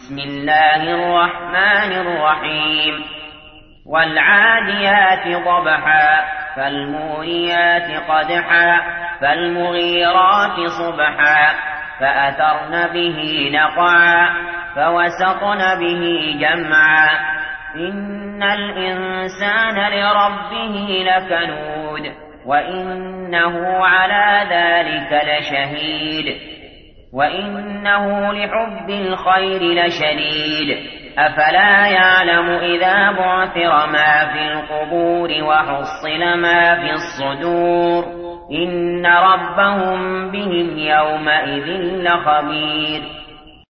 بسم الله الرحمن الرحيم والعاديات ضبحا فالموريات قدحا فالمغيرات صبحا فأثرن به نقعا فوسطن به جمعا إن الإنسان لربه لكنود وإنه على ذلك لشهيد وإنه لحب الخير لشديد أفلا يعلم إذا بعثر ما في القبور وحصل ما في الصدور إن ربهم بهم يومئذ لخبير